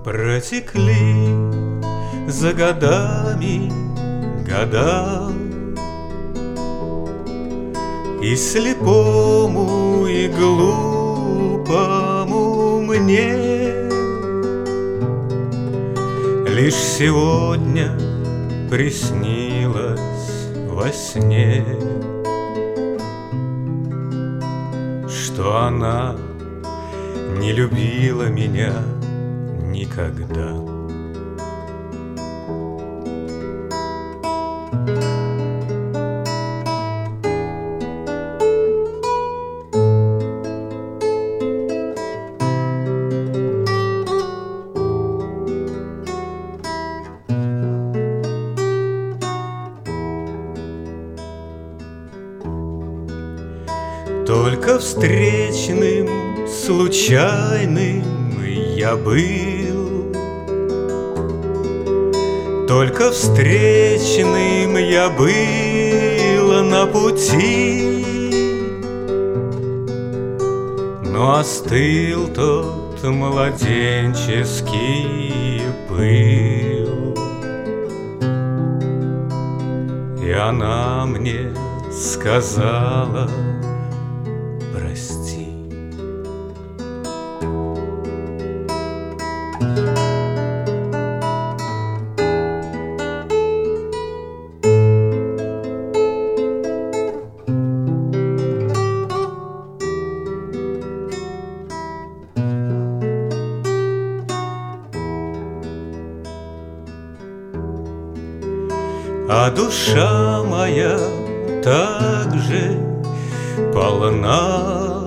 Протекли за годами года, и слепому, и глупому мне лишь сегодня приснилось во сне, что она не любила меня никогда. Только встречным, случайным я был, только встречным я был на пути, но остыл тот младенческий пыл, и она мне сказала: прости. А душа моя также полна,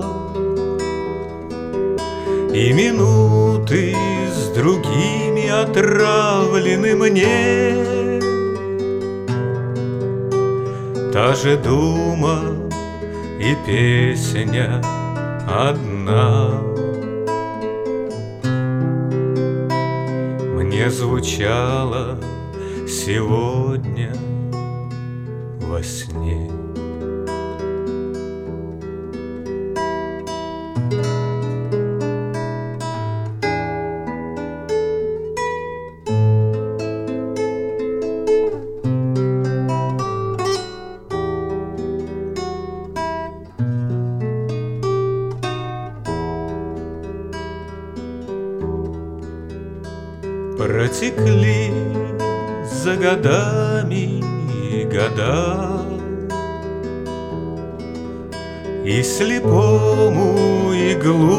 и минуты с другими отравлены мне. Та же дума и песня одна мне звучала сегодня во сне. Протекли за годами года, и слепому, и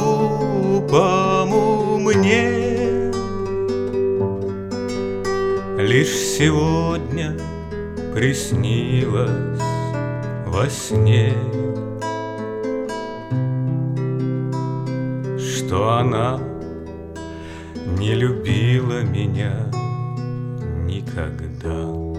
глупому мне лишь сегодня приснилось во сне, что она не любила меня никогда.